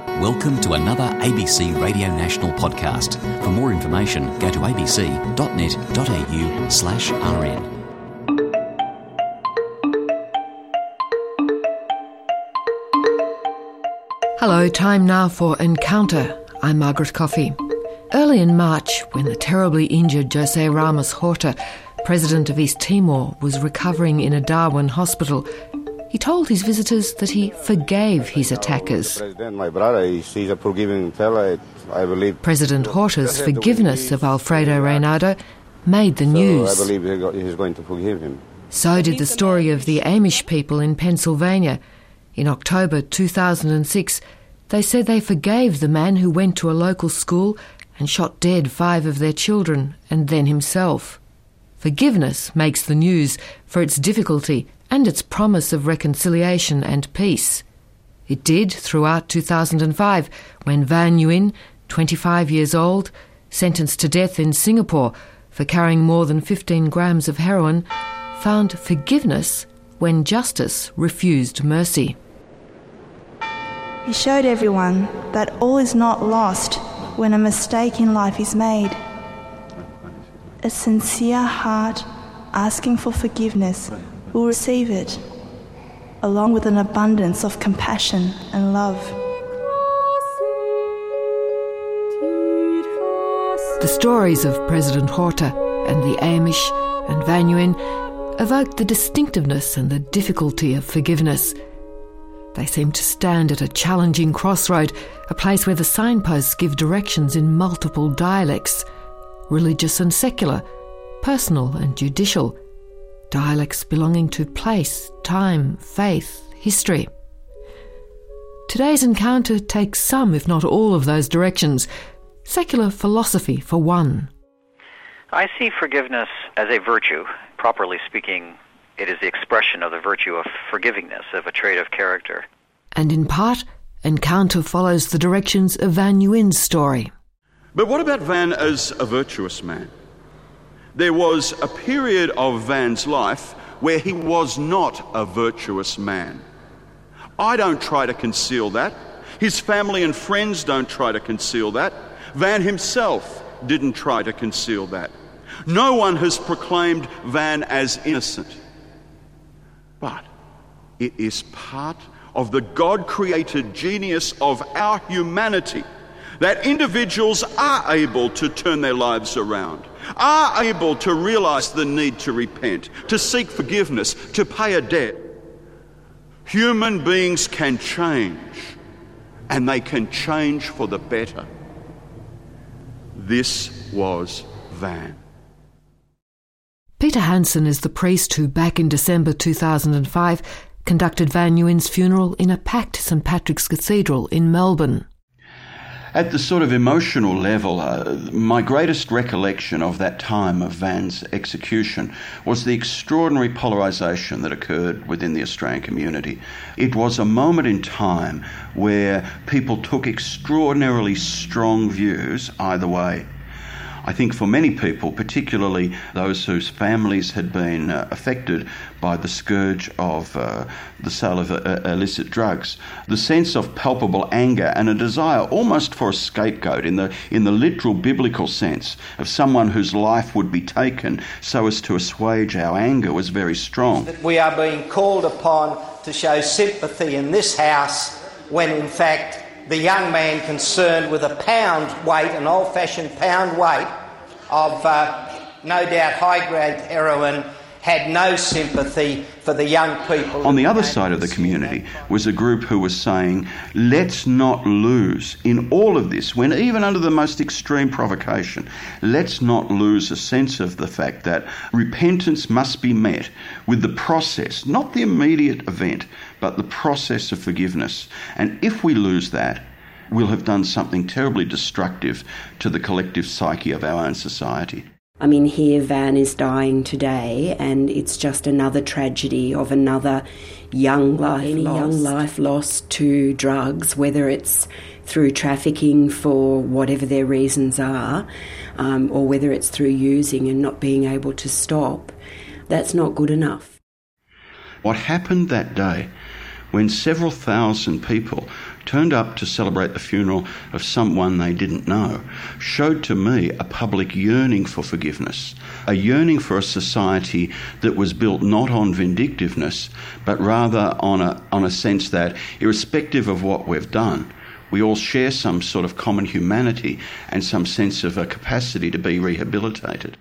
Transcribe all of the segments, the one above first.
Welcome to another ABC Radio National podcast. For more information, go to abc.net.au/rn. Hello, time now for Encounter. I'm Margaret Coffey. Early in March, when the terribly injured José Ramos Horta, president of East Timor, was recovering in a Darwin hospital, he told his visitors that he forgave his attackers. President, my brother, he's a forgiving fella, I believe. President Horta's forgiveness of Alfredo Reynado made the news. I believe he's going to forgive him. So did the story of the Amish people in Pennsylvania. In October 2006, they said they forgave the man who went to a local school and shot dead 5 of their children and then himself. Forgiveness makes the news for its difficulty and its promise of reconciliation and peace. It did throughout 2005 when Van Nguyen, 25 years old, sentenced to death in Singapore for carrying more than 15 grams of heroin, found forgiveness when justice refused mercy. He showed everyone that all is not lost when a mistake in life is made. A sincere heart asking for forgiveness will receive it, along with an abundance of compassion and love. The stories of President Horta and the Amish and Van Nguyen evoke the distinctiveness and the difficulty of forgiveness. They seem to stand at a challenging crossroad, a place where the signposts give directions in multiple dialects, religious and secular, personal and judicial, dialects belonging to place, time, faith, history. Today's encounter takes some, if not all, of those directions. Secular philosophy, for one. I see forgiveness as a virtue. Properly speaking, it is the expression of the virtue of forgivingness, of a trait of character. And in part, Encounter follows the directions of Van Nguyen's story. But what about Van as a virtuous man? There was a period of Van's life where he was not a virtuous man. I don't try to conceal that. His family and friends don't try to conceal that. Van himself didn't try to conceal that. No one has proclaimed Van as innocent. But it is part of the God-created genius of our humanity that individuals are able to turn their lives around, are able to realise the need to repent, to seek forgiveness, to pay a debt. Human beings can change, and they can change for the better. This was Van. Peter Hansen is the priest who, back in December 2005, conducted Van Nguyen's funeral in a packed St Patrick's Cathedral in Melbourne. At the sort of emotional level, my greatest recollection of that time of Van's execution was the extraordinary polarisation that occurred within the Australian community. It was a moment in time where people took extraordinarily strong views either way. I think for many people, particularly those whose families had been affected by the scourge of the sale of illicit drugs, the sense of palpable anger and a desire almost for a scapegoat in the literal biblical sense of someone whose life would be taken so as to assuage our anger was very strong. We are being called upon to show sympathy in this house when in fact the young man concerned with a pound weight, an old-fashioned pound weight of no doubt high-grade heroin, had no sympathy for the young people. On the other side of the community was a group who was saying, let's not lose in all of this, when even under the most extreme provocation, let's not lose a sense of the fact that repentance must be met with the process, not the immediate event, but the process of forgiveness. And if we lose that, we'll have done something terribly destructive to the collective psyche of our own society. I mean, here Van is dying today, and it's just another tragedy of another young life lost to drugs, whether it's through trafficking for whatever their reasons are, or whether it's through using and not being able to stop. That's not good enough. What happened that day when several thousand people turned up to celebrate the funeral of someone they didn't know, showed to me a public yearning for forgiveness, a yearning for a society that was built not on vindictiveness, but rather on a sense that, irrespective of what we've done, we all share some sort of common humanity and some sense of a capacity to be rehabilitated.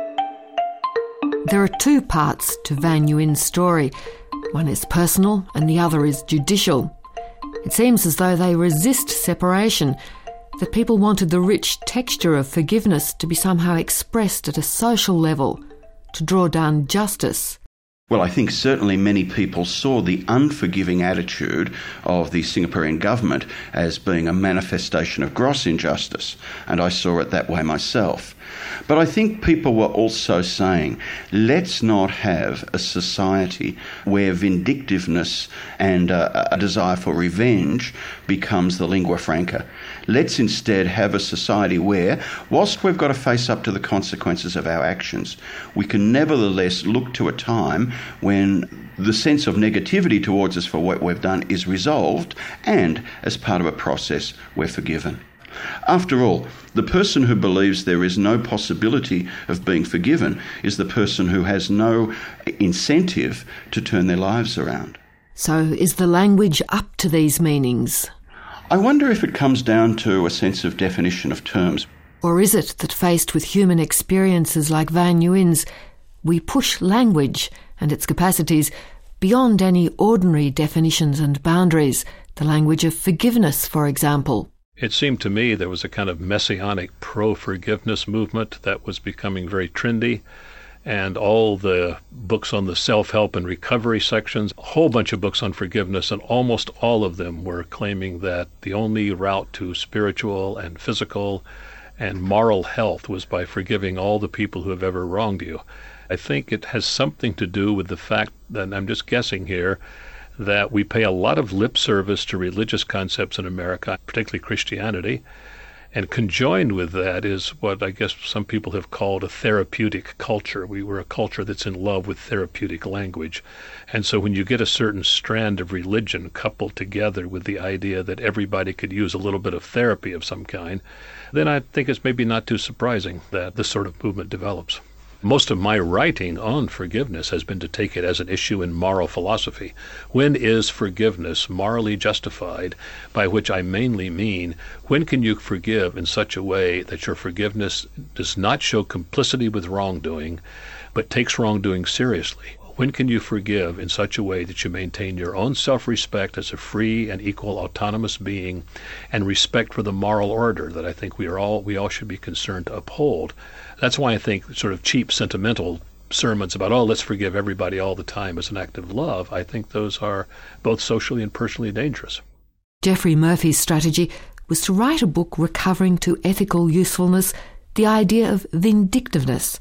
There are two parts to Van Nguyen's story. One is personal and the other is judicial. It seems as though they resist separation, that people wanted the rich texture of forgiveness to be somehow expressed at a social level, to draw down justice. Well, I think certainly many people saw the unforgiving attitude of the Singaporean government as being a manifestation of gross injustice, and I saw it that way myself. But I think people were also saying, let's not have a society where vindictiveness and a desire for revenge becomes the lingua franca. Let's instead have a society where, whilst we've got to face up to the consequences of our actions, we can nevertheless look to a time when the sense of negativity towards us for what we've done is resolved, and as part of a process, we're forgiven. After all, the person who believes there is no possibility of being forgiven is the person who has no incentive to turn their lives around. So is the language up to these meanings? I wonder if it comes down to a sense of definition of terms. Or is it that faced with human experiences like Van Nguyen's, we push language and its capacities beyond any ordinary definitions and boundaries, the language of forgiveness, for example? It seemed to me there was a kind of messianic pro-forgiveness movement that was becoming very trendy, and all the books on the self-help and recovery sections, a whole bunch of books on forgiveness, and almost all of them were claiming that the only route to spiritual and physical and moral health was by forgiving all the people who have ever wronged you. I think it has something to do with the fact, and I'm just guessing here, that we pay a lot of lip service to religious concepts in America, particularly Christianity, and conjoined with that is what I guess some people have called a therapeutic culture. We were a culture that's in love with therapeutic language. And so when you get a certain strand of religion coupled together with the idea that everybody could use a little bit of therapy of some kind, then I think it's maybe not too surprising that this sort of movement develops. Most of my writing on forgiveness has been to take it as an issue in moral philosophy. When is forgiveness morally justified? By which I mainly mean, when can you forgive in such a way that your forgiveness does not show complicity with wrongdoing, but takes wrongdoing seriously? When can you forgive in such a way that you maintain your own self-respect as a free and equal autonomous being, and respect for the moral order that I think we all should be concerned to uphold? That's why I think sort of cheap, sentimental sermons about, let's forgive everybody all the time as an act of love, I think those are both socially and personally dangerous. Geoffrey Murphy's strategy was to write a book recovering to ethical usefulness the idea of vindictiveness.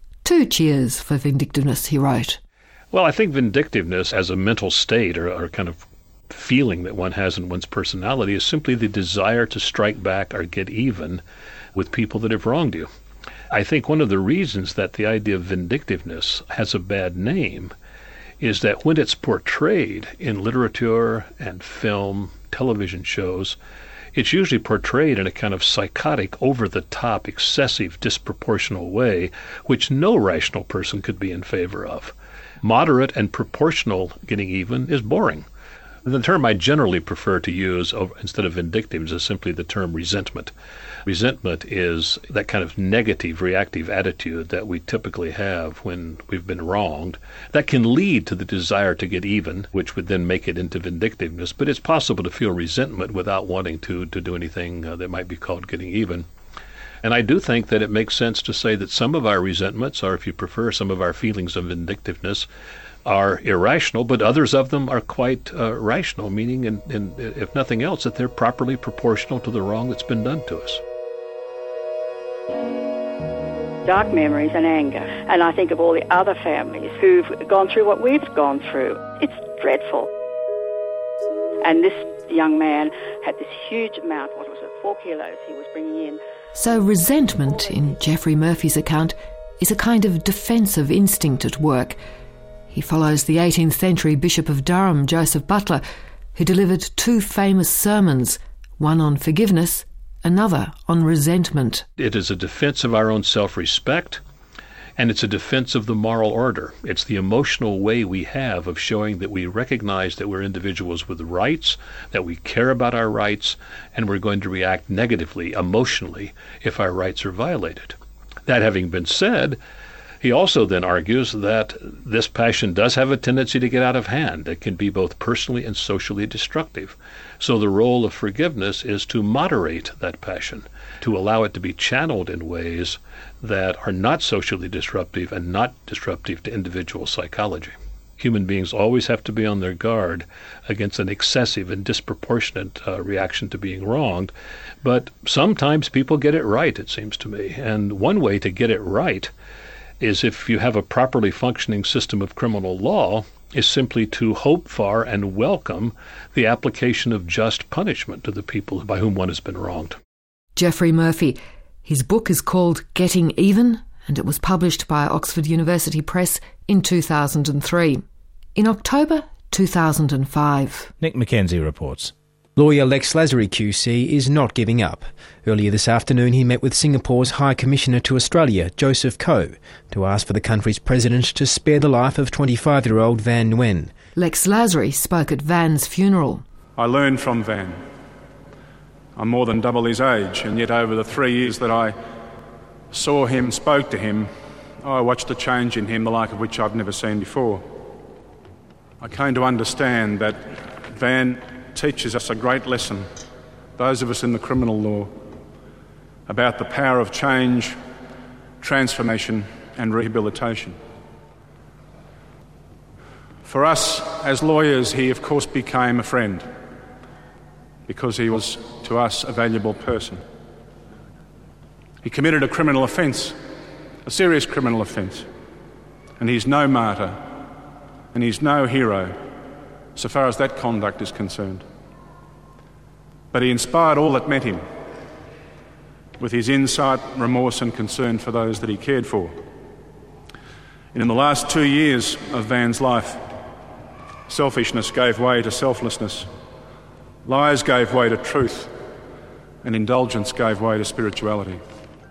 2 cheers for vindictiveness, he wrote. Well, I think vindictiveness as a mental state or kind of feeling that one has in one's personality is simply the desire to strike back or get even with people that have wronged you. I think one of the reasons that the idea of vindictiveness has a bad name is that when it's portrayed in literature and film, television shows, it's usually portrayed in a kind of psychotic, over-the-top, excessive, disproportional way, which no rational person could be in favor of. Moderate and proportional getting even is boring. The term I generally prefer to use instead of vindictiveness is simply the term resentment. Resentment is that kind of negative, reactive attitude that we typically have when we've been wronged. That can lead to the desire to get even, which would then make it into vindictiveness. But it's possible to feel resentment without wanting to do anything that might be called getting even. And I do think that it makes sense to say that some of our resentments, or if you prefer, some of our feelings of vindictiveness, are irrational, but others of them are quite rational, meaning, if nothing else, that they're properly proportional to the wrong that's been done to us. Dark memories and anger. And I think of all the other families who've gone through what we've gone through. It's dreadful. And this young man had this huge amount, 4 kilos he was bringing in. So resentment, in Geoffrey Murphy's account, is a kind of defensive instinct at work. He follows the 18th century Bishop of Durham, Joseph Butler, who delivered 2 famous sermons, one on forgiveness, another on resentment. It is a defense of our own self-respect, and it's a defense of the moral order. It's the emotional way we have of showing that we recognize that we're individuals with rights, that we care about our rights, and we're going to react negatively, emotionally, if our rights are violated. That having been said, he also then argues that this passion does have a tendency to get out of hand. It can be both personally and socially destructive. So the role of forgiveness is to moderate that passion, to allow it to be channeled in ways that are not socially disruptive and not disruptive to individual psychology. Human beings always have to be on their guard against an excessive and disproportionate reaction to being wronged, but sometimes people get it right, it seems to me. And one way to get it right is, if you have a properly functioning system of criminal law, is simply to hope for and welcome the application of just punishment to the people by whom one has been wronged. Geoffrey Murphy. His book is called Getting Even, and it was published by Oxford University Press in 2003. In October 2005. Nick Mackenzie reports. Lawyer Lex Lasry QC is not giving up. Earlier this afternoon he met with Singapore's High Commissioner to Australia, Joseph Koh, to ask for the country's president to spare the life of 25-year-old Van Nguyen. Lex Lasry spoke at Van's funeral. I learned from Van. I'm more than double his age, and yet over the 3 years that I saw him, spoke to him, I watched a change in him the like of which I've never seen before. I came to understand that Van teaches us a great lesson, those of us in the criminal law, about the power of change, transformation and rehabilitation. For us as lawyers, he of course became a friend, because he was to us a valuable person. He committed a criminal offence, a serious criminal offence, and he's no martyr and he's no hero so far as that conduct is concerned. But he inspired all that met him with his insight, remorse and concern for those that he cared for. And in the last 2 years of Van's life, selfishness gave way to selflessness, lies gave way to truth, and indulgence gave way to spirituality.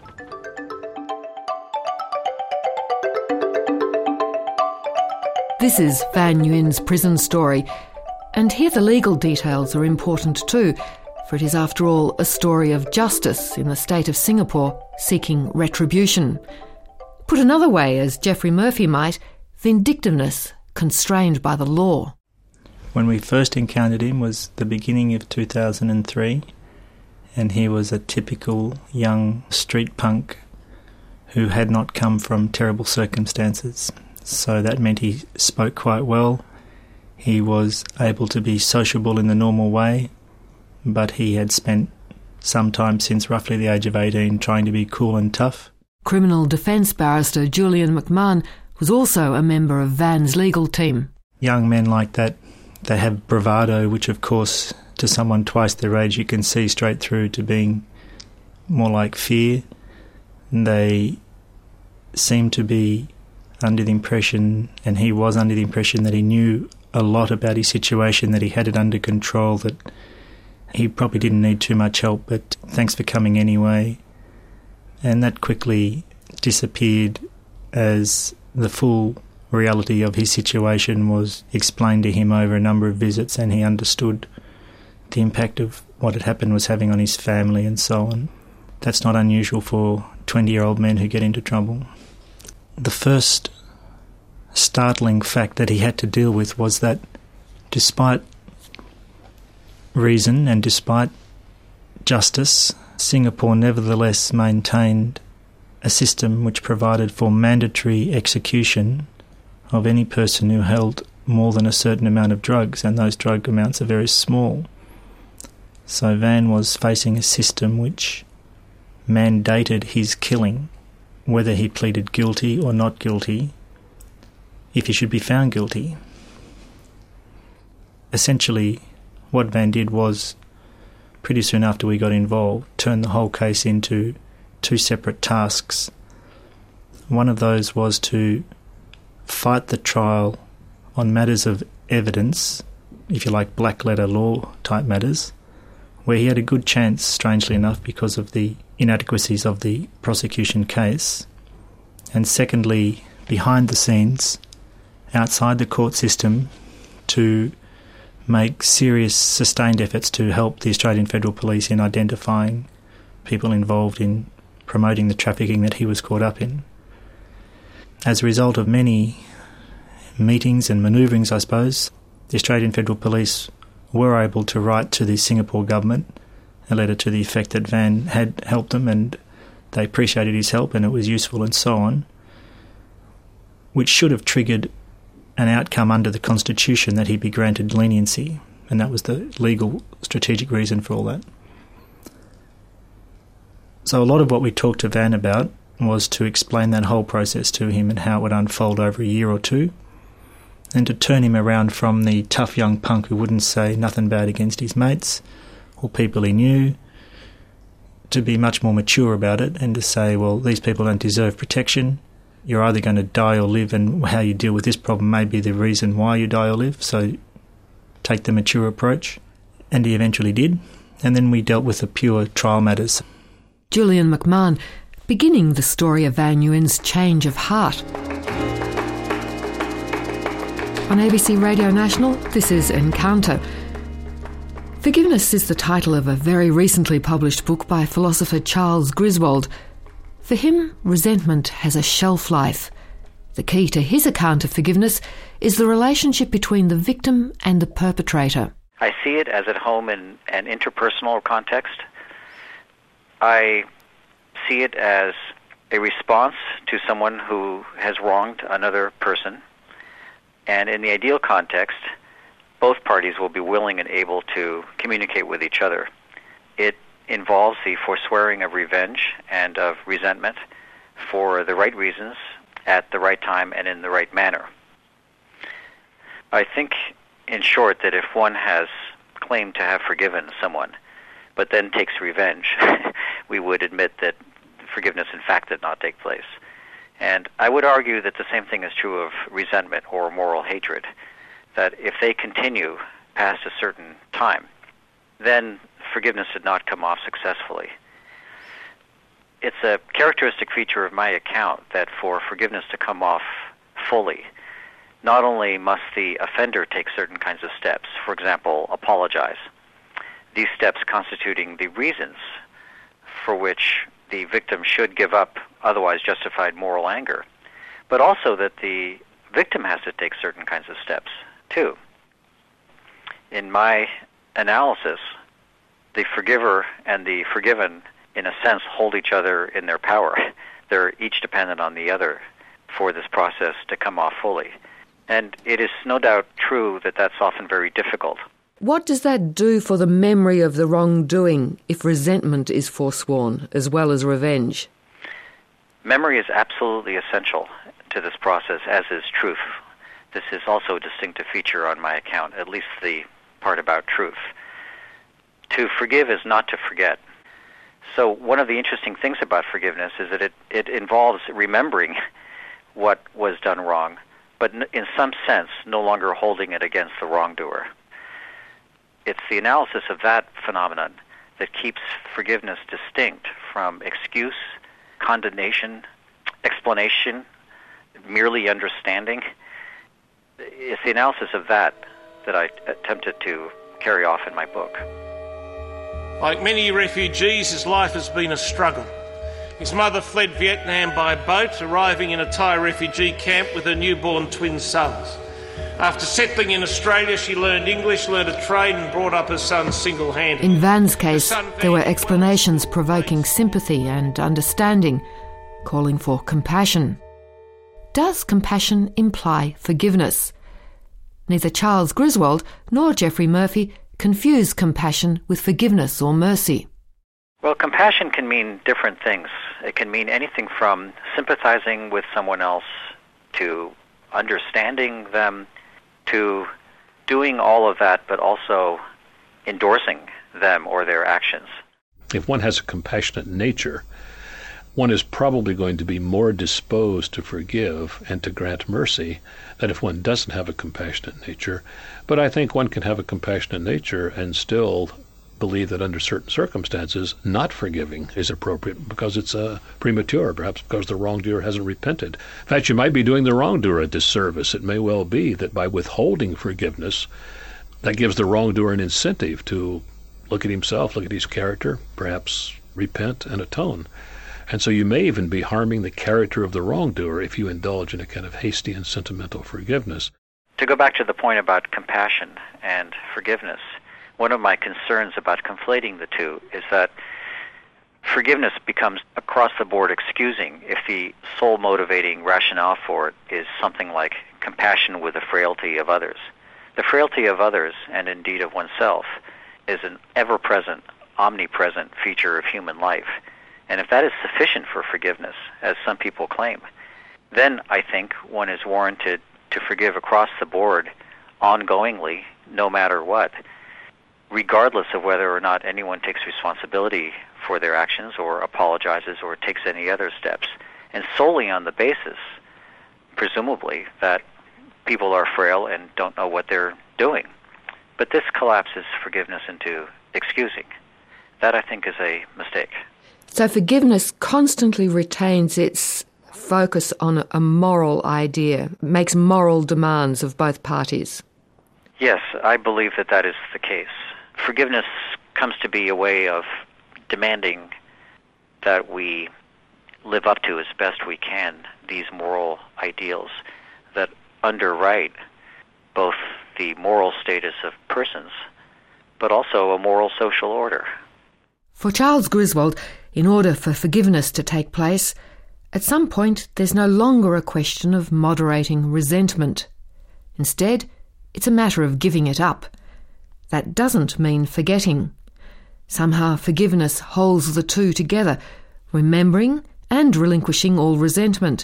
This is Van Nguyen's prison story, and here the legal details are important too, for it is after all a story of justice in the state of Singapore seeking retribution. Put another way, as Geoffrey Murphy might, vindictiveness constrained by the law. When we first encountered him was the beginning of 2003, and he was a typical young street punk who had not come from terrible circumstances. So that meant he spoke quite well. He was able to be sociable in the normal way, but he had spent some time since roughly the age of 18 trying to be cool and tough. Criminal defence barrister Julian McMahon was also a member of Van's legal team. Young men like that, they have bravado, which of course to someone twice their age you can see straight through to being more like fear. They seem to be under the impression, and he was under the impression, that he knew a lot about his situation, that he had it under control, that he probably didn't need too much help, but thanks for coming anyway. And that quickly disappeared as the full reality of his situation was explained to him over a number of visits, and he understood the impact of what had happened was having on his family and so on. That's not unusual for 20-year-old men who get into trouble. The first startling fact that he had to deal with was that despite reason and despite justice, Singapore nevertheless maintained a system which provided for mandatory execution of any person who held more than a certain amount of drugs, and those drug amounts are very small. So Van was facing a system which mandated his killing, whether he pleaded guilty or not guilty, if he should be found guilty. Essentially, what Van did was, pretty soon after we got involved, turn the whole case into two separate tasks. One of those was to fight the trial on matters of evidence if you like, black letter law type matters, where he had a good chance, strangely enough, because of the inadequacies of the prosecution case. And secondly, behind the scenes, outside the court system, to make serious, sustained efforts to help the Australian Federal Police in identifying people involved in promoting the trafficking that he was caught up in. As a result of many meetings and manoeuvrings, I suppose, the Australian Federal Police were able to write to the Singapore government a letter to the effect that Van had helped them and they appreciated his help and it was useful and so on, which should have triggered an outcome under the Constitution that he be granted leniency, and that was the legal strategic reason for all that. So a lot of what we talked to Van about was to explain that whole process to him and how it would unfold over a year or two, and to turn him around from the tough young punk who wouldn't say nothing bad against his mates or people he knew, to be much more mature about it and to say, well, these people don't deserve protection. You're either going to die or live, and how you deal with this problem may be the reason why you die or live, so take the mature approach. And he eventually did. And then we dealt with the pure trial matters. Julian McMahon, beginning the story of Van Nguyen's change of heart. On ABC Radio National, this is Encounter. Forgiveness is the title of a very recently published book by philosopher Charles Griswold. For him, resentment has a shelf life. The key to his account of forgiveness is the relationship between the victim and the perpetrator. I see it as at home in an interpersonal context. I see it as a response to someone who has wronged another person. And in the ideal context, both parties will be willing and able to communicate with each other. It involves the forswearing of revenge and of resentment for the right reasons, at the right time, and in the right manner. I think, in short, that if one has claimed to have forgiven someone, but then takes revenge, we would admit that forgiveness in fact did not take place. And I would argue that the same thing is true of resentment or moral hatred, that if they continue past a certain time, then forgiveness did not come off successfully. It's a characteristic feature of my account that for forgiveness to come off fully, not only must the offender take certain kinds of steps, for example, apologize, these steps constituting the reasons for which the victim should give up otherwise justified moral anger, but also that the victim has to take certain kinds of steps, too. In my analysis, the forgiver and the forgiven, in a sense, hold each other in their power. They're each dependent on the other for this process to come off fully. And it is no doubt true that that's often very difficult. What does that do for the memory of the wrongdoing if resentment is forsworn as well as revenge? Memory is absolutely essential to this process, as is truth. This is also a distinctive feature on my account, at least the part about truth. To forgive is not to forget. So one of the interesting things about forgiveness is that it involves remembering what was done wrong, but in some sense no longer holding it against the wrongdoer. It's the analysis of that phenomenon that keeps forgiveness distinct from excuse, condemnation, explanation, merely understanding. It's the analysis of that I attempted to carry off in my book. Like many refugees, his life has been a struggle. His mother fled Vietnam by boat, arriving in a Thai refugee camp with her newborn twin sons. After settling in Australia, she learned English, learned a trade and brought up her son single-handedly. In Van's case, there were explanations provoking sympathy and understanding, calling for compassion. Does compassion imply forgiveness? Neither Charles Griswold nor Geoffrey Murphy confuse compassion with forgiveness or mercy. Well, compassion can mean different things. It can mean anything from sympathizing with someone else to understanding them to doing all of that, but also endorsing them or their actions. If one has a compassionate nature, one is probably going to be more disposed to forgive and to grant mercy than if one doesn't have a compassionate nature. But I think one can have a compassionate nature and still believe that under certain circumstances not forgiving is appropriate because it's premature, perhaps because the wrongdoer hasn't repented. In fact, you might be doing the wrongdoer a disservice. It may well be that by withholding forgiveness, that gives the wrongdoer an incentive to look at himself, look at his character, perhaps repent and atone. And so you may even be harming the character of the wrongdoer if you indulge in a kind of hasty and sentimental forgiveness. To go back to the point about compassion and forgiveness, one of my concerns about conflating the two is that forgiveness becomes across-the-board excusing if the sole motivating rationale for it is something like compassion with the frailty of others. The frailty of others, and indeed of oneself, is an ever-present, omnipresent feature of human life. And if that is sufficient for forgiveness, as some people claim, then I think one is warranted to forgive across the board, ongoingly, no matter what, regardless of whether or not anyone takes responsibility for their actions or apologizes or takes any other steps, and solely on the basis, presumably, that people are frail and don't know what they're doing. But this collapses forgiveness into excusing. That, I think, is a mistake. So forgiveness constantly retains its focus on a moral idea, makes moral demands of both parties. Yes, I believe that that is the case. Forgiveness comes to be a way of demanding that we live up to as best we can these moral ideals that underwrite both the moral status of persons, but also a moral social order. For Charles Griswold, in order for forgiveness to take place, at some point there's no longer a question of moderating resentment. Instead, it's a matter of giving it up. That doesn't mean forgetting. Somehow forgiveness holds the two together, remembering and relinquishing all resentment.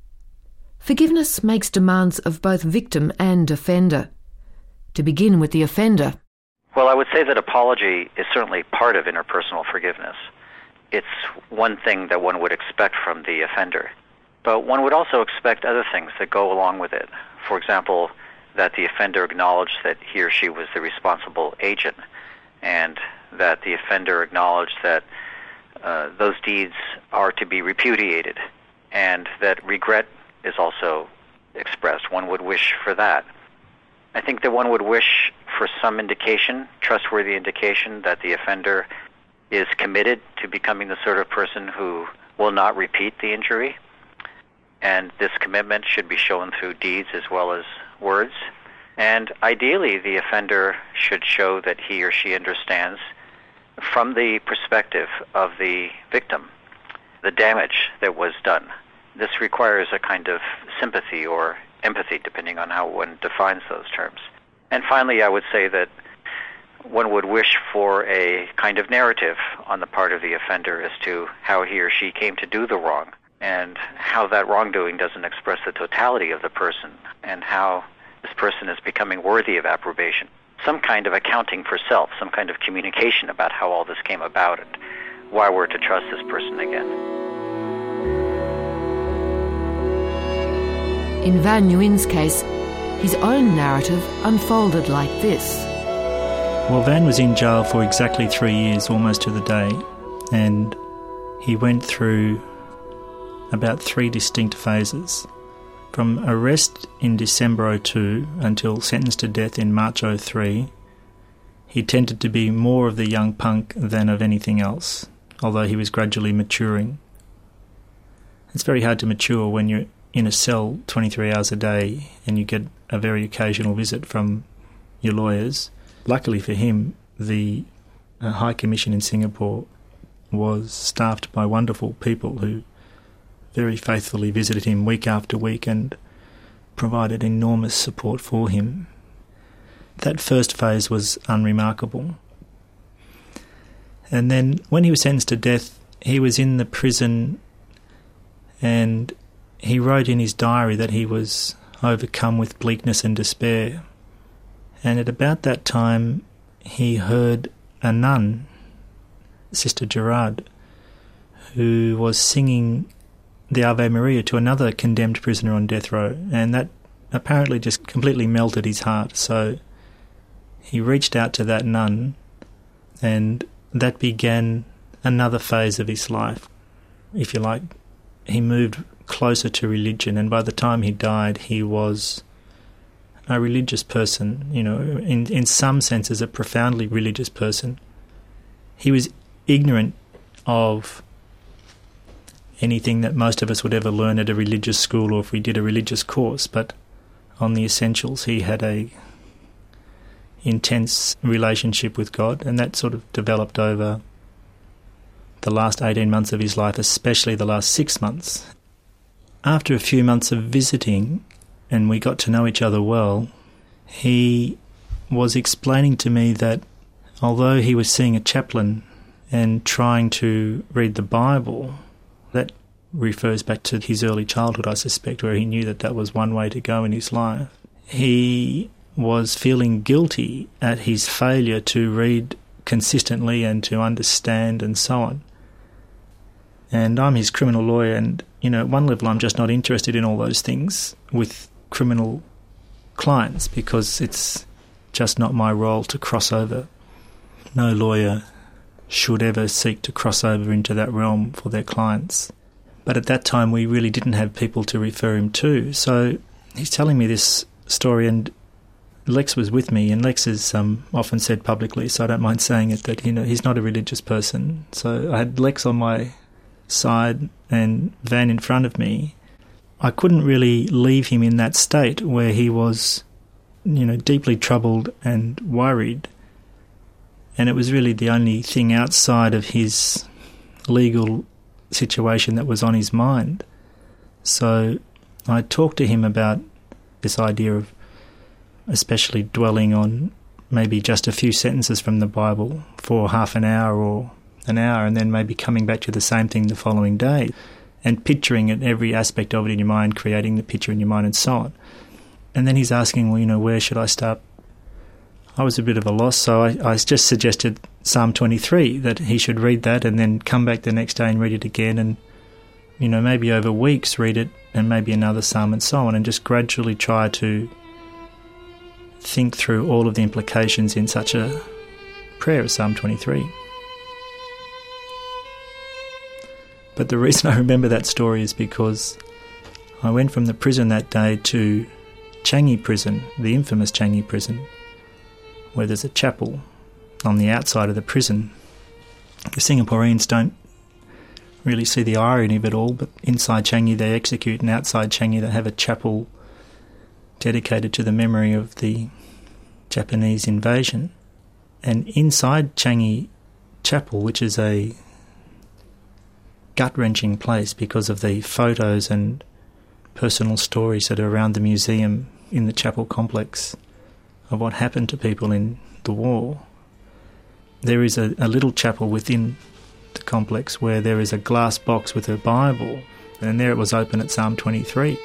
Forgiveness makes demands of both victim and offender. To begin with the offender. Well, I would say that apology is certainly part of interpersonal forgiveness. It's one thing that one would expect from the offender. But one would also expect other things that go along with it. For example, that the offender acknowledge that he or she was the responsible agent, and that the offender acknowledge that those deeds are to be repudiated, and that regret is also expressed. One would wish for that. I think that one would wish for some indication, trustworthy indication, that the offender is committed to becoming the sort of person who will not repeat the injury, and this commitment should be shown through deeds as well as words. And ideally, the offender should show that he or she understands, from the perspective of the victim, the damage that was done. This requires a kind of sympathy or empathy, depending on how one defines those terms. And finally, I would say that one would wish for a kind of narrative on the part of the offender as to how he or she came to do the wrong, and how that wrongdoing doesn't express the totality of the person, and how this person is becoming worthy of approbation. Some kind of accounting for self, some kind of communication about how all this came about and why we're to trust this person again. In Van Nguyen's case, his own narrative unfolded like this. Well, Van was in jail for exactly 3 years, almost to the day, and he went through about 3 distinct phases. From arrest in December 2002 until sentenced to death in March 2003, he tended to be more of the young punk than of anything else, although he was gradually maturing. It's very hard to mature when you're in a cell 23 hours a day and you get a very occasional visit from your lawyers. Luckily for him, the High Commission in Singapore was staffed by wonderful people who very faithfully visited him week after week and provided enormous support for him. That first phase was unremarkable. And then when he was sentenced to death, he was in the prison and he wrote in his diary that he was overcome with bleakness and despair. And at about that time, he heard a nun, Sister Gerard, who was singing the Ave Maria to another condemned prisoner on death row, and that apparently just completely melted his heart. So he reached out to that nun, and that began another phase of his life. If you like, he moved closer to religion, and by the time he died, he was a religious person, you know, in some senses a profoundly religious person. He was ignorant of anything that most of us would ever learn at a religious school or if we did a religious course, but on the essentials he had a intense relationship with God, and that sort of developed over the last 18 months of his life, especially the last 6 months. After a few months of visiting, and we got to know each other well, he was explaining to me that although he was seeing a chaplain and trying to read the Bible, that refers back to his early childhood, I suspect, where he knew that that was one way to go in his life. He was feeling guilty at his failure to read consistently and to understand and so on. And I'm his criminal lawyer, and, you know, at one level I'm just not interested in all those things with criminal clients because it's just not my role to cross over. No lawyer should ever seek to cross over into that realm for their clients. But at that time we really didn't have people to refer him to. So he's telling me this story, and Lex was with me, and Lex has often said publicly, so I don't mind saying it, that, you know, he's not a religious person. So I had Lex on my side and Van in front of me. I couldn't really leave him in that state where he was, you know, deeply troubled and worried. And it was really the only thing outside of his legal situation that was on his mind. So I talked to him about this idea of especially dwelling on maybe just a few sentences from the Bible for half an hour or an hour, and then maybe coming back to the same thing the following day and picturing it, every aspect of it in your mind, creating the picture in your mind and so on. And then he's asking, well, you know, where should I start? I was a bit of a loss, so I just suggested Psalm 23, that he should read that and then come back the next day and read it again, and, you know, maybe over weeks read it and maybe another psalm and so on, and just gradually try to think through all of the implications in such a prayer as Psalm 23. But the reason I remember that story is because I went from the prison that day to Changi Prison, the infamous Changi Prison, where there's a chapel on the outside of the prison. The Singaporeans don't really see the irony of it all, but inside Changi they execute, and outside Changi they have a chapel dedicated to the memory of the Japanese invasion. And inside Changi Chapel, which is a gut-wrenching place because of the photos and personal stories that are around the museum in the chapel complex of what happened to people in the war, there is a little chapel within the complex where there is a glass box with a Bible, and there it was open at Psalm 23.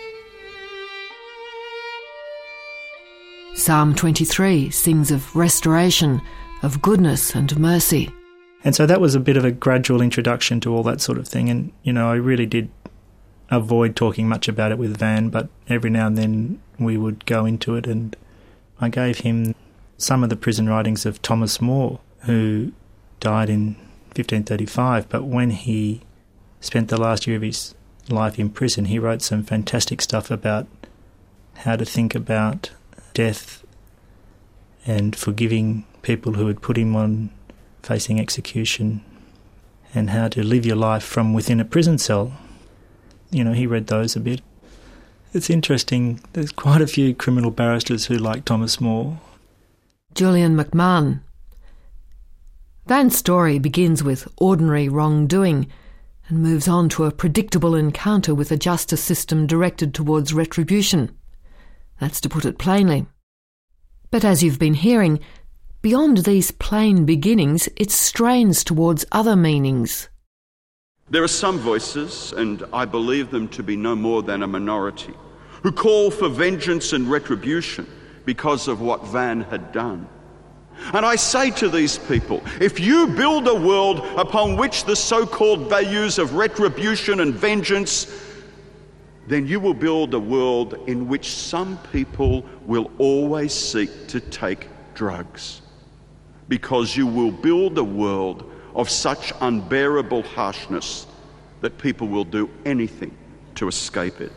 Psalm 23 sings of restoration, of goodness and mercy. And so that was a bit of a gradual introduction to all that sort of thing. And, you know, I really did avoid talking much about it with Van, but every now and then we would go into it, and I gave him some of the prison writings of Thomas More, who died in 1535, but when he spent the last year of his life in prison, he wrote some fantastic stuff about how to think about death and forgiving people who had put him on facing execution, and how to live your life from within a prison cell. You know, he read those a bit. It's interesting, there's quite a few criminal barristers who like Thomas More. Julian McMahon. Van's story begins with ordinary wrongdoing and moves on to a predictable encounter with a justice system directed towards retribution. That's to put it plainly. But as you've been hearing, beyond these plain beginnings, it strains towards other meanings. There are some voices, and I believe them to be no more than a minority, who call for vengeance and retribution because of what Van had done. And I say to these people, if you build a world upon which the so-called values of retribution and vengeance, then you will build a world in which some people will always seek to take drugs, because you will build a world of such unbearable harshness that people will do anything to escape it.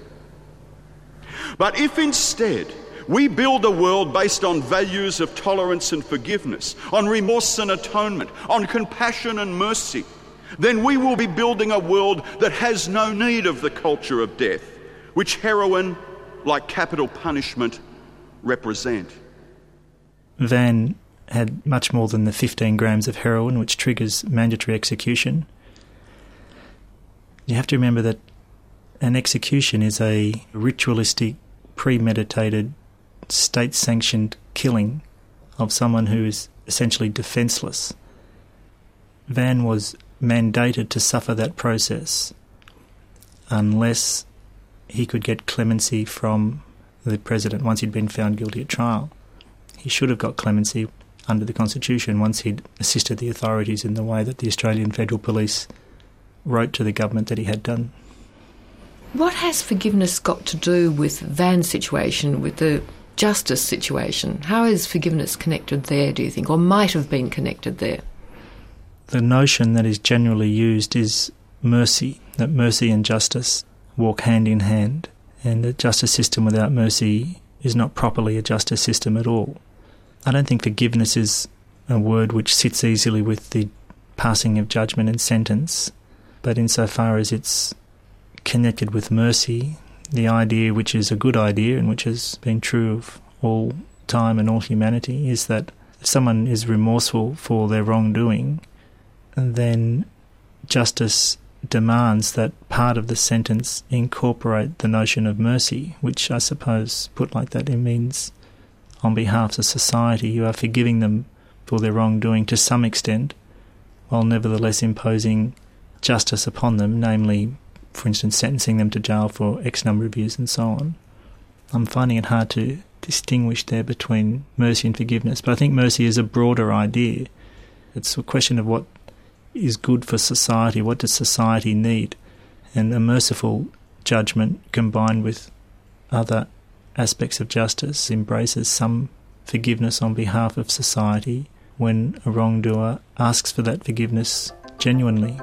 But if instead we build a world based on values of tolerance and forgiveness, on remorse and atonement, on compassion and mercy, then we will be building a world that has no need of the culture of death, which heroin, like capital punishment, represent. Van had much more than the 15 grams of heroin, which triggers mandatory execution. You have to remember that an execution is a ritualistic, premeditated, state-sanctioned killing of someone who is essentially defenceless. Van was mandated to suffer that process unless he could get clemency from the President once he'd been found guilty at trial. He should have got clemency under the Constitution once he'd assisted the authorities in the way that the Australian Federal Police wrote to the government that he had done. What has forgiveness got to do with Van's situation, with the justice situation? How is forgiveness connected there, do you think, or might have been connected there? The notion that is generally used is mercy, that mercy and justice walk hand in hand, and a justice system without mercy is not properly a justice system at all. I don't think forgiveness is a word which sits easily with the passing of judgment and sentence, but insofar as it's connected with mercy, the idea, which is a good idea and which has been true of all time and all humanity, is that if someone is remorseful for their wrongdoing, then justice demands that part of the sentence incorporate the notion of mercy, which I suppose, put like that, it means on behalf of society you are forgiving them for their wrongdoing to some extent, while nevertheless imposing justice upon them, namely, for instance, sentencing them to jail for X number of years and so on. I'm finding it hard to distinguish there between mercy and forgiveness, but I think mercy is a broader idea. It's a question of what is good for society, what does society need, and a merciful judgment combined with other aspects of justice embraces some forgiveness on behalf of society when a wrongdoer asks for that forgiveness genuinely.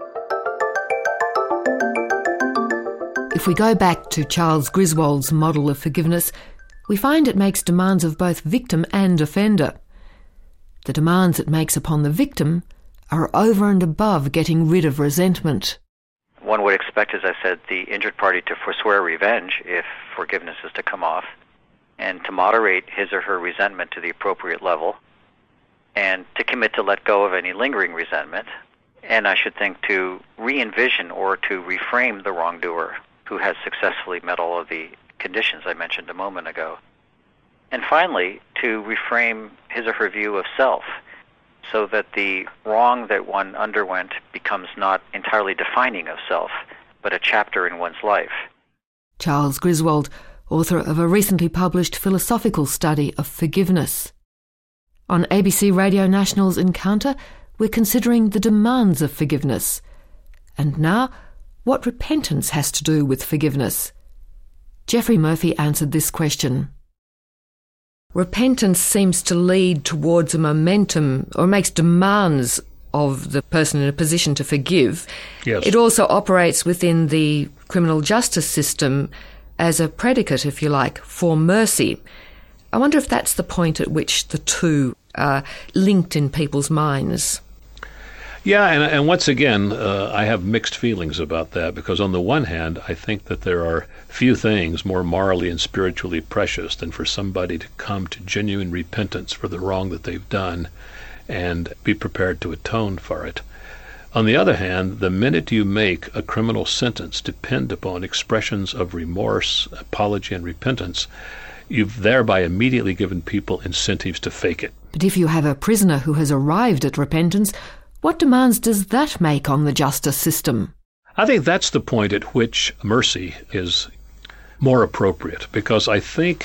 If we go back to Charles Griswold's model of forgiveness, we find it makes demands of both victim and offender. The demands it makes upon the victim are over and above getting rid of resentment. One would expect, as I said, the injured party to forswear revenge if forgiveness is to come off, and to moderate his or her resentment to the appropriate level, and to commit to let go of any lingering resentment, and I should think to re-envision or to reframe the wrongdoer who has successfully met all of the conditions I mentioned a moment ago. And finally, to reframe his or her view of self, so that the wrong that one underwent becomes not entirely defining of self, but a chapter in one's life. Charles Griswold, author of a recently published philosophical study of forgiveness. On ABC Radio National's Encounter, we're considering the demands of forgiveness. And now, what repentance has to do with forgiveness? Geoffrey Murphy answered this question. Repentance seems to lead towards a momentum, or makes demands of the person in a position to forgive. Yes. It also operates within the criminal justice system as a predicate, if you like, for mercy. I wonder if that's the point at which the two are linked in people's minds. Yeah, and once again, I have mixed feelings about that, because on the one hand, I think that there are few things more morally and spiritually precious than for somebody to come to genuine repentance for the wrong that they've done and be prepared to atone for it. On the other hand, the minute you make a criminal sentence depend upon expressions of remorse, apology, and repentance, you've thereby immediately given people incentives to fake it. But if you have a prisoner who has arrived at repentance, what demands does that make on the justice system? I think that's the point at which mercy is more appropriate, because I think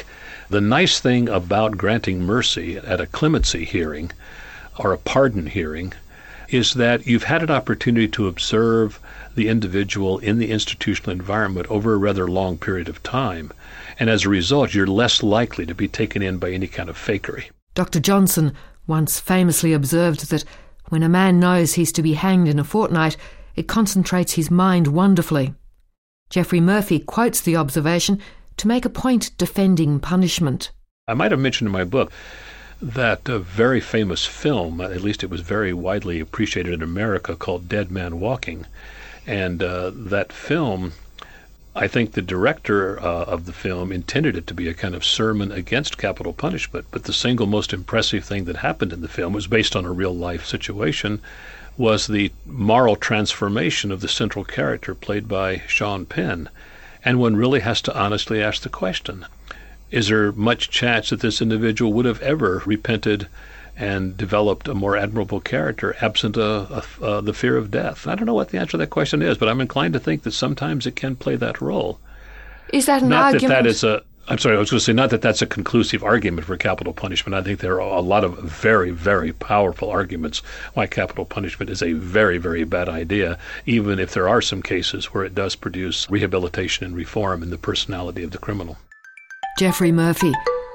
The nice thing about granting mercy at a clemency hearing or a pardon hearing is that you've had an opportunity to observe the individual in the institutional environment over a rather long period of time. And as a result, you're less likely to be taken in by any kind of fakery. Dr. Johnson once famously observed that when a man knows he's to be hanged in a fortnight, it concentrates his mind wonderfully. Geoffrey Murphy quotes the observation to make a point defending punishment. I might have mentioned in my book that a very famous film, at least it was very widely appreciated in America, called Dead Man Walking. And that film, I think the director of the film intended it to be a kind of sermon against capital punishment, but the single most impressive thing that happened in the film was based on a real-life situation, was the moral transformation of the central character played by Sean Penn. And one really has to honestly ask the question, is there much chance that this individual would have ever repented and developed a more admirable character absent the fear of death? I don't know what the answer to that question is, but I'm inclined to think that sometimes it can play that role. Is that an argument? Not that that's a conclusive argument for capital punishment. I think there are a lot of very, very powerful arguments why capital punishment is a very, very bad idea, even if there are some cases where it does produce rehabilitation and reform in the personality of the criminal. Geoffrey Murphy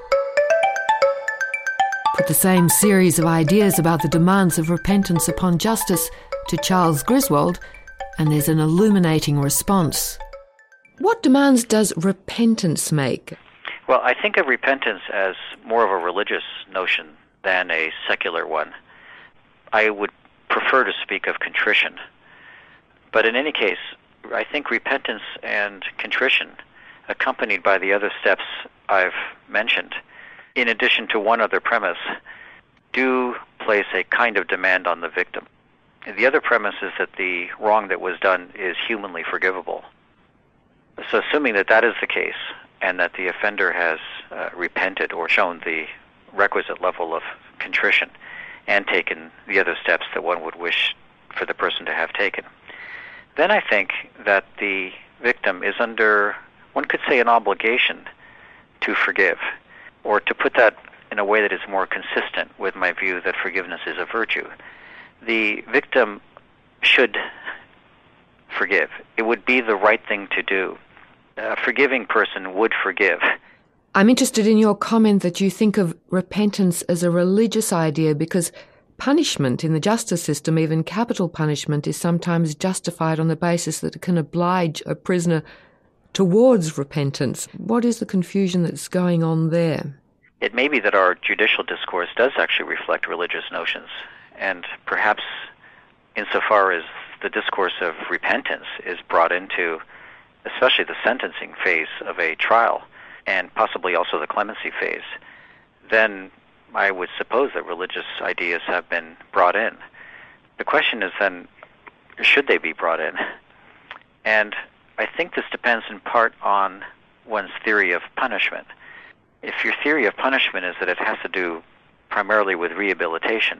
put the same series of ideas about the demands of repentance upon justice to Charles Griswold, and there's an illuminating response. What demands does repentance make? Well, I think of repentance as more of a religious notion than a secular one. I would prefer to speak of contrition. But in any case, I think repentance and contrition, accompanied by the other steps I've mentioned, in addition to one other premise, do place a kind of demand on the victim. The other premise is that the wrong that was done is humanly forgivable. So assuming that that is the case, and that the offender has repented or shown the requisite level of contrition and taken the other steps that one would wish for the person to have taken, then I think that the victim is under, one could say, an obligation to forgive, or to put that in a way that is more consistent with my view that forgiveness is a virtue. The victim should forgive. It would be the right thing to do. A forgiving person would forgive. I'm interested in your comment that you think of repentance as a religious idea because punishment in the justice system, even capital punishment, is sometimes justified on the basis that it can oblige a prisoner towards repentance. What is the confusion that's going on there? It may be that our judicial discourse does actually reflect religious notions, and perhaps insofar as the discourse of repentance is brought into especially the sentencing phase of a trial, and possibly also the clemency phase, then I would suppose that religious ideas have been brought in. The question is then, should they be brought in? And I think this depends in part on one's theory of punishment. If your theory of punishment is that it has to do primarily with rehabilitation,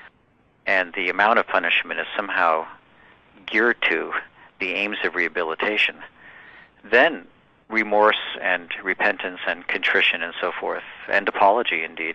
and the amount of punishment is somehow geared to the aims of rehabilitation, then remorse and repentance and contrition and so forth, and apology indeed,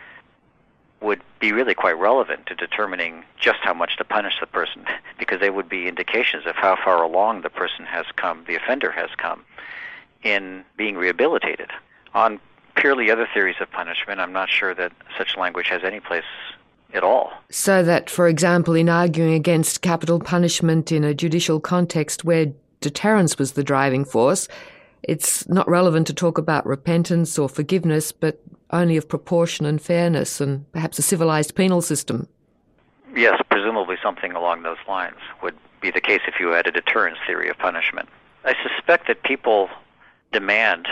would be really quite relevant to determining just how much to punish the person, because they would be indications of how far along the person has come, the offender has come, in being rehabilitated. On purely other theories of punishment, I'm not sure that such language has any place at all. So that, for example, in arguing against capital punishment in a judicial context where deterrence was the driving force, it's not relevant to talk about repentance or forgiveness, but only of proportion and fairness and perhaps a civilized penal system. Yes, presumably something along those lines would be the case if you had a deterrence theory of punishment. I suspect that people demand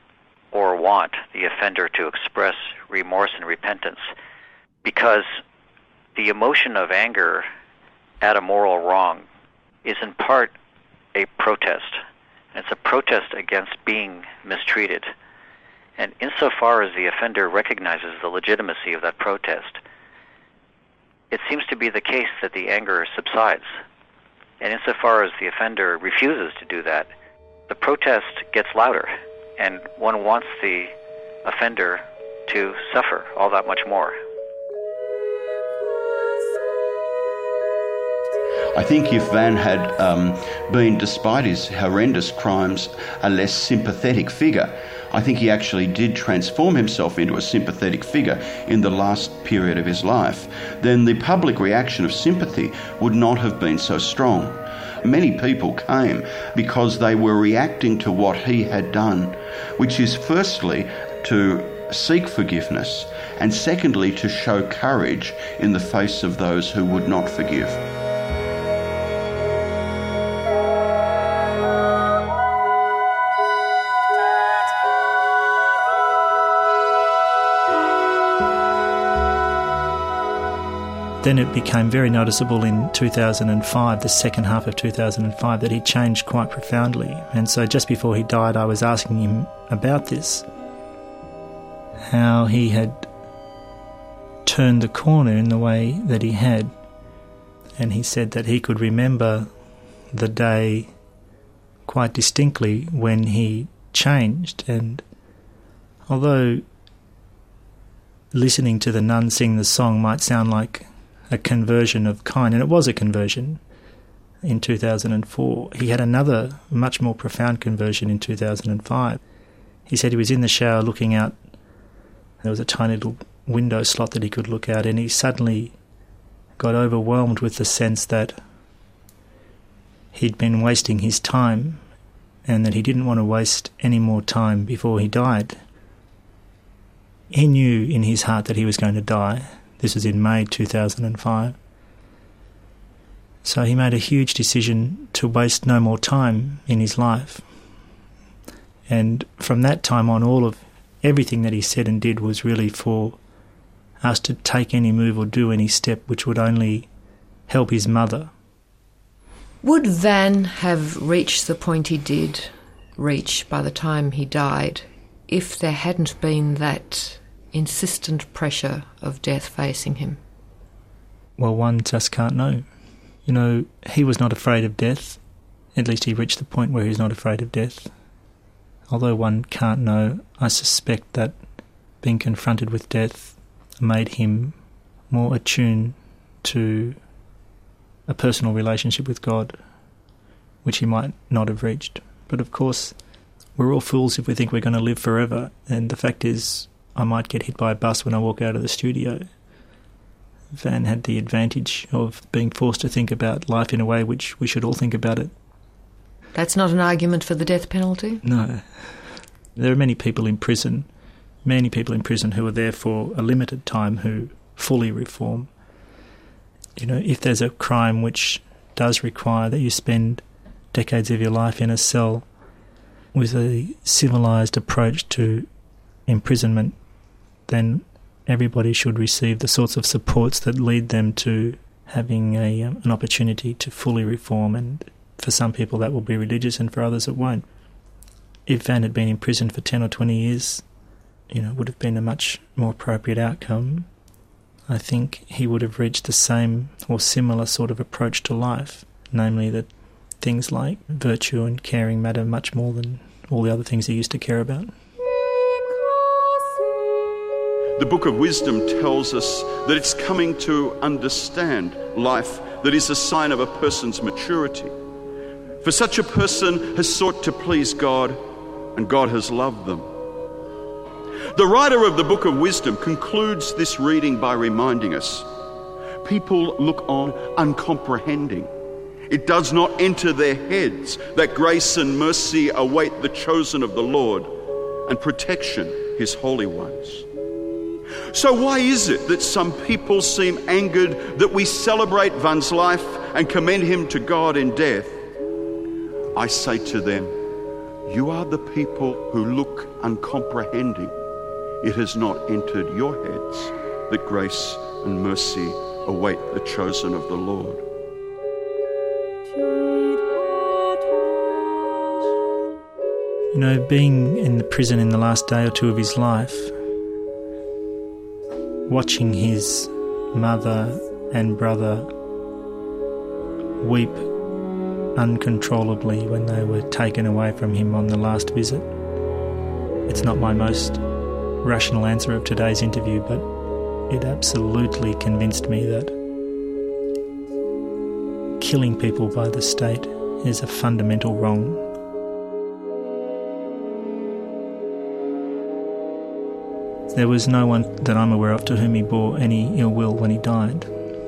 or want the offender to express remorse and repentance because the emotion of anger at a moral wrong is in part a protest. It's a protest against being mistreated. And insofar as the offender recognizes the legitimacy of that protest, it seems to be the case that the anger subsides. And insofar as the offender refuses to do that, the protest gets louder, and one wants the offender to suffer all that much more. I think if Van had been, despite his horrendous crimes, a less sympathetic figure, I think he actually did transform himself into a sympathetic figure in the last period of his life, then the public reaction of sympathy would not have been so strong. Many people came because they were reacting to what he had done, which is firstly to seek forgiveness, and secondly to show courage in the face of those who would not forgive. Then it became very noticeable in 2005, the second half of 2005, that he changed quite profoundly. And so just before he died, I was asking him about this, how he had turned the corner in the way that he had. And he said that he could remember the day quite distinctly when he changed. And although listening to the nun sing the song might sound like a conversion of kind, and it was a conversion in 2004. He had another much more profound conversion in 2005. He said he was in the shower looking out. There was a tiny little window slot that he could look out, and he suddenly got overwhelmed with the sense that he'd been wasting his time and that he didn't want to waste any more time before he died. He knew in his heart that he was going to die. This was in May 2005. So he made a huge decision to waste no more time in his life. And from that time on, all of everything that he said and did was really for us to take any move or do any step which would only help his mother. Would Van have reached the point he did reach by the time he died if there hadn't been that insistent pressure of death facing him? Well, one just can't know. You know, he was not afraid of death. At least he reached the point where he's not afraid of death. Although one can't know, I suspect that being confronted with death made him more attuned to a personal relationship with God, which he might not have reached. But of course, we're all fools if we think we're going to live forever, and the fact is, I might get hit by a bus when I walk out of the studio. Van had the advantage of being forced to think about life in a way which we should all think about it. That's not an argument for the death penalty? No. There are many people in prison who are there for a limited time who fully reform. You know, if there's a crime which does require that you spend decades of your life in a cell with a civilised approach to imprisonment, then everybody should receive the sorts of supports that lead them to having an opportunity to fully reform, and for some people that will be religious and for others it won't. If Van had been in prison for 10 or 20 years, you know, it would have been a much more appropriate outcome. I think he would have reached the same or similar sort of approach to life, namely that things like virtue and caring matter much more than all the other things he used to care about. The Book of Wisdom tells us that it's coming to understand life that is a sign of a person's maturity. For such a person has sought to please God, and God has loved them. The writer of the Book of Wisdom concludes this reading by reminding us, people look on uncomprehending. It does not enter their heads that grace and mercy await the chosen of the Lord, and protection his holy ones. So why is it that some people seem angered that we celebrate Van's life and commend him to God in death? I say to them, you are the people who look uncomprehending. It has not entered your heads that grace and mercy await the chosen of the Lord. You know, being in the prison in the last day or two of his life, watching his mother and brother weep uncontrollably when they were taken away from him on the last visit. It's not my most rational answer of today's interview, but it absolutely convinced me that killing people by the state is a fundamental wrong. There was no one that I'm aware of to whom he bore any ill will when he died.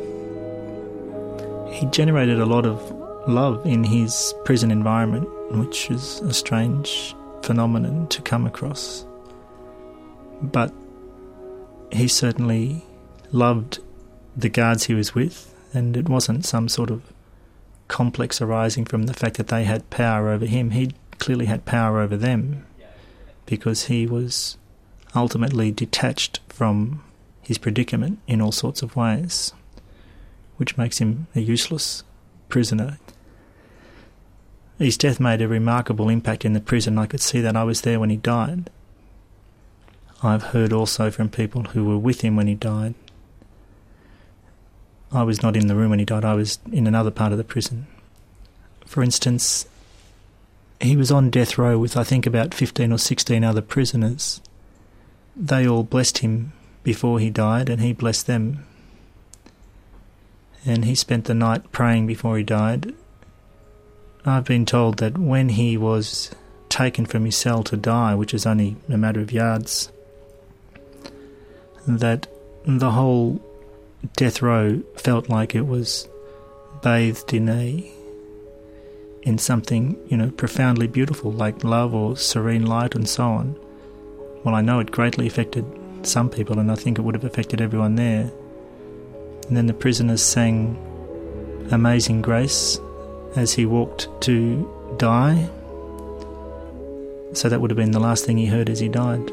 He generated a lot of love in his prison environment, which is a strange phenomenon to come across. But he certainly loved the guards he was with, and it wasn't some sort of complex arising from the fact that they had power over him. He clearly had power over them because he was ultimately detached from his predicament in all sorts of ways, which makes him a useless prisoner. His death made a remarkable impact in the prison. I could see that. I was there when he died. I've heard also from people who were with him when he died. I was not in the room when he died. I was in another part of the prison. For instance, he was on death row with, I think, about 15 or 16 other prisoners. They all blessed him before he died, and he blessed them. And he spent the night praying before he died. I've been told that when he was taken from his cell to die, which is only a matter of yards, that the whole death row felt like it was bathed in something, profoundly beautiful, like love or serene light and so on. Well, I know it greatly affected some people, and I think it would have affected everyone there. And then the prisoners sang Amazing Grace as he walked to die. So that would have been the last thing he heard as he died.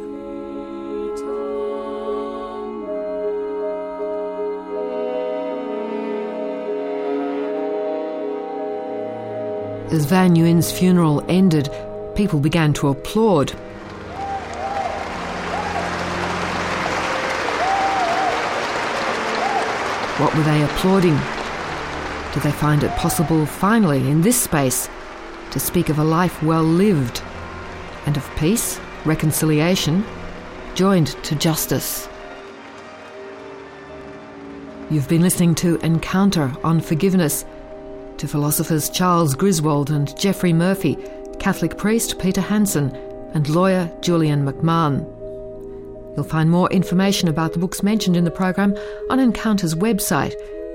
As Van Nguyen's funeral ended, people began to applaud. What were they applauding? Did they find it possible, finally, in this space, to speak of a life well lived, and of peace, reconciliation, joined to justice? You've been listening to Encounter on Forgiveness, to philosophers Charles Griswold and Geoffrey Murphy, Catholic priest Peter Hansen, and lawyer Julian McMahon. You'll find more information about the books mentioned in the program on Encounter's website,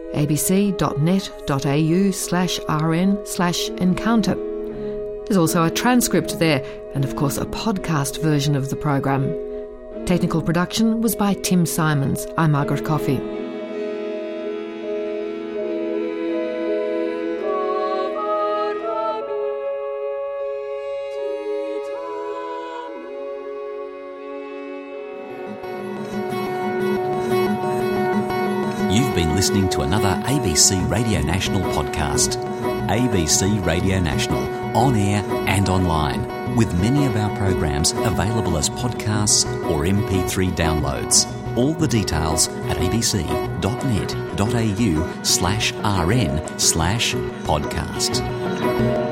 abc.net.au/rn/encounter. There's also a transcript there, and of course a podcast version of the program. Technical production was by Tim Simons. I'm Margaret Coffey. You've been listening to another ABC Radio National podcast. ABC Radio National, on air and online, with many of our programs available as podcasts or MP3 downloads. All the details at abc.net.au/rn/podcast.